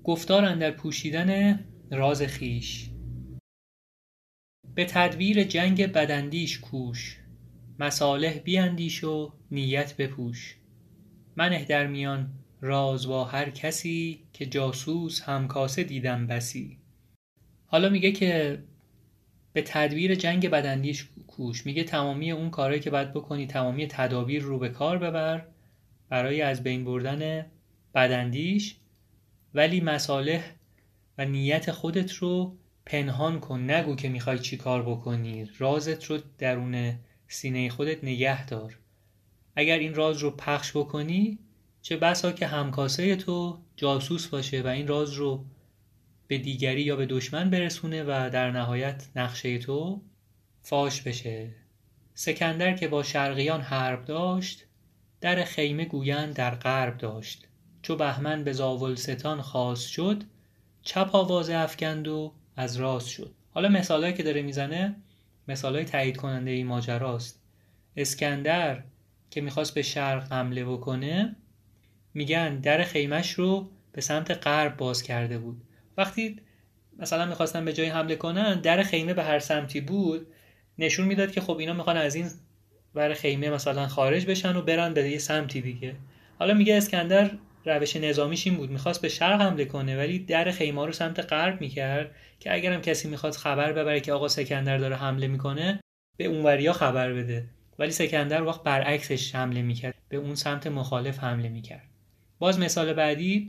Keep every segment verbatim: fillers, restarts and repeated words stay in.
گفتار اندر پوشیدن راز خویش. به تدبیر جنگ بداندیش کوش، مصالح بیندیش و نیت بپوش. منه در میان راز با هر کسی، که جاسوس همکاسه دیدم بسی. حالا میگه که به تدبیر جنگ بداندیش کوش، میگه تمامی اون کارهایی که باید بکنی، تمامی تدابیر رو به کار ببر برای از بین بردن بداندیش، ولی مصالح و نیت خودت رو پنهان کن، نگو که میخوای چی کار بکنی، رازت رو درون سینه خودت نگه دار. اگر این راز رو پخش بکنی، چه بسا که همکاسه تو جاسوس باشه و این راز رو به دیگری یا به دشمن برسونه و در نهایت نقشه تو فاش بشه. سکندر که با شرقیان حرب داشت، در خیمه گویند در غرب داشت. چو بهمن به زاولستان خواست شد، چپ آوازه افکند و از راست شد. حالا مثالایی که داره میزنه مثالای تایید کننده این ماجراست. اسکندر که میخواست به شرق حمله بکنه، میگن در خیمش رو به سمت غرب باز کرده بود. وقتی مثلا میخواستن به جای حمله کنن، در خیمه به هر سمتی بود، نشون میداد که خب اینا میخوان از این ور خیمه مثلا خارج بشن و برن به یه سمتی دیگه. حالا میگه اسکندر روش نظامیش این بود، میخواست به شرق حمله کنه ولی در خیمه رو سمت غرب میکرد که اگرم کسی میخواد خبر ببره که آقا سکندر داره حمله میکنه، به اونوریا خبر بده. ولی سکندر وقت برعکسش حمله میکرد، به اون سمت مخالف حمله میکرد. باز مثال بعدی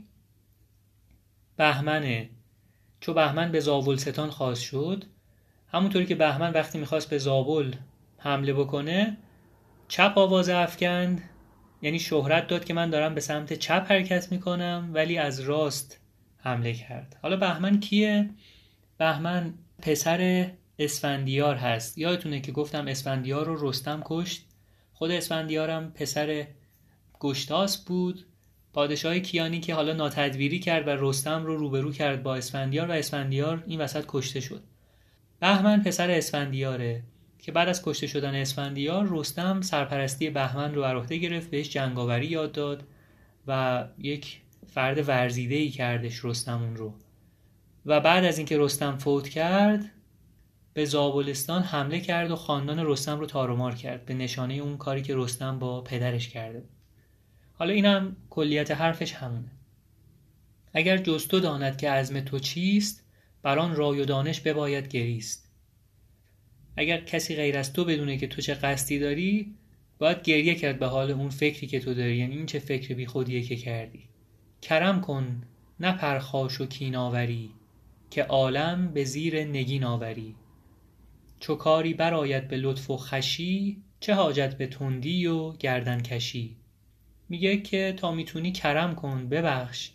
بهمنه. چو بهمن به زاولستان خواست شد، همونطوری که بهمن وقتی میخواست به زابل حمله بکنه، چپ آوازه افکند، یعنی شهرت داد که من دارم به سمت چپ حرکت میکنم، ولی از راست حمله کرد. حالا بهمن کیه؟ بهمن پسر اسفندیار هست. یادتونه که گفتم اسفندیار رو رستم کشت. خود اسفندیارم پسر گشتاس بود، پادشاه کیانی که حالا ناتدبیری کرد و رستم رو روبرو کرد با اسفندیار و اسفندیار این وسط کشته شد. بهمن پسر اسفندیاره که بعد از کشته شدن اسفندیار، رستم سرپرستی بهمن رو بر عهده گرفت، بهش جنگاوری یاد داد و یک فرد ورزیده‌ای کردش رستم اون رو. و بعد از اینکه رستم فوت کرد، به زابلستان حمله کرد و خاندان رستم رو تار و مار کرد، به نشانه اون کاری که رستم با پدرش کرده. حالا اینم کلیت حرفش همونه. اگر جز تو داند که عزم تو چیست، بران رای و دانش بباید گریست. اگر کسی غیر از تو بدونه که تو چه قصدی داری، باید گریه کرد به حال اون فکری که تو داری، یعنی این چه فکر بی خودیه که کردی. کرم کن نه پرخاش و کیناوری، که عالم به زیر نگین آوری. چو کاری برآید به لطف و خوشی، چه حاجت به تندی و گردن کشی. میگه که تا میتونی کرم کن، ببخش،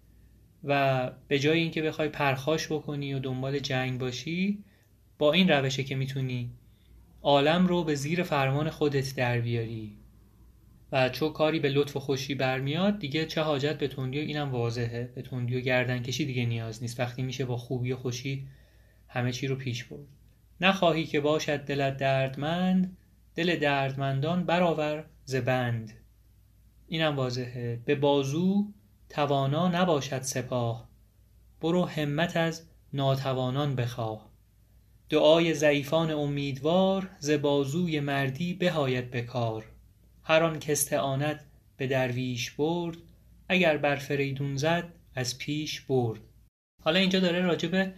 و به جای اینکه بخوای پرخاش بکنی و دنبال جنگ باشی، با این روشه که میتونی عالم رو به زیر فرمان خودت در بیاری. و چو کاری به لطف و خوشی برمیاد، دیگه چه حاجت به تندی و اینم واضحه، به تندی و گردن کشی دیگه نیاز نیست، وقتی میشه با خوبی و خوشی همه چی رو پیش برد. نخواهی که باشد دلت دردمند، دل دردمندان برآور ز بند. اینم واضحه. به بازو توانا نباشد سپاه، برو همت از ناتوانان بخواه. دعای ضعیفان امیدوار، ز بازوی مردی بهاید به کار. هر آن که استعانت به درویش برد، اگر بر فریدون زد از پیش برد. حالا اینجا داره راجع به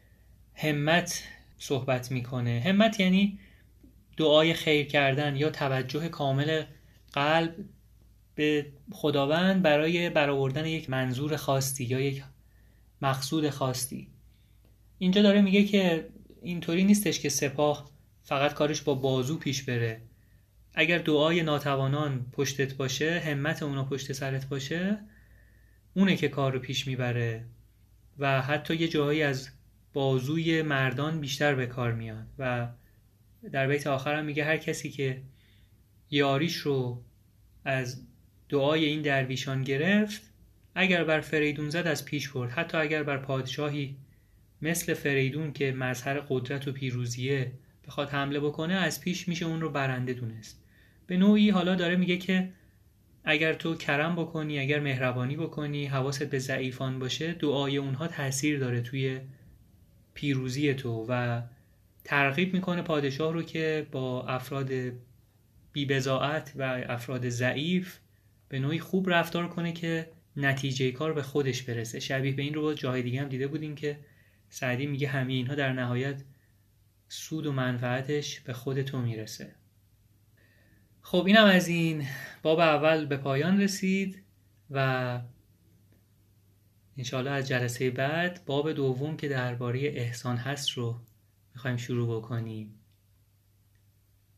همت صحبت میکنه. همت یعنی دعای خیر کردن یا توجه کامل قلب به خداوند برای برآوردن یک منظور خاصی یا یک مقصود خاصی. اینجا داره میگه که اینطوری نیستش که سپاه فقط کارش با بازو پیش بره. اگر دعای ناتوانان پشتت باشه، همت اونا پشت سرت باشه، اونه که کار رو پیش میبره و حتی یه جایی از بازوی مردان بیشتر به کار میاد. و در بیت آخر هم میگه هر کسی که یاریش رو از دعای این درویشان گرفت، اگر بر فریدون زد از پیش برد. حتی اگر بر پادشاهی مثل فریدون که مظهر قدرت و پیروزیه بخواد حمله بکنه، از پیش میشه اون رو برنده دونست. به نوعی حالا داره میگه که اگر تو کرم بکنی، اگر مهربانی بکنی، حواست به ضعیفان باشه، دعای اونها تأثیر داره توی پیروزی تو و ترغیب میکنه پادشاه رو که با افراد بی‌بضاعت و افراد ضعیف به نوعی خوب رفتار کنه که نتیجه کار به خودش برسه. شبیه به این رو با جای دیگه هم دیده بودیم که سعدی میگه همه اینها در نهایت سود و منفعتش به خود تو میرسه. خب اینم از این. باب اول به پایان رسید و انشاءالله از جلسه بعد باب دوم که درباره احسان هست رو میخوایم شروع بکنیم.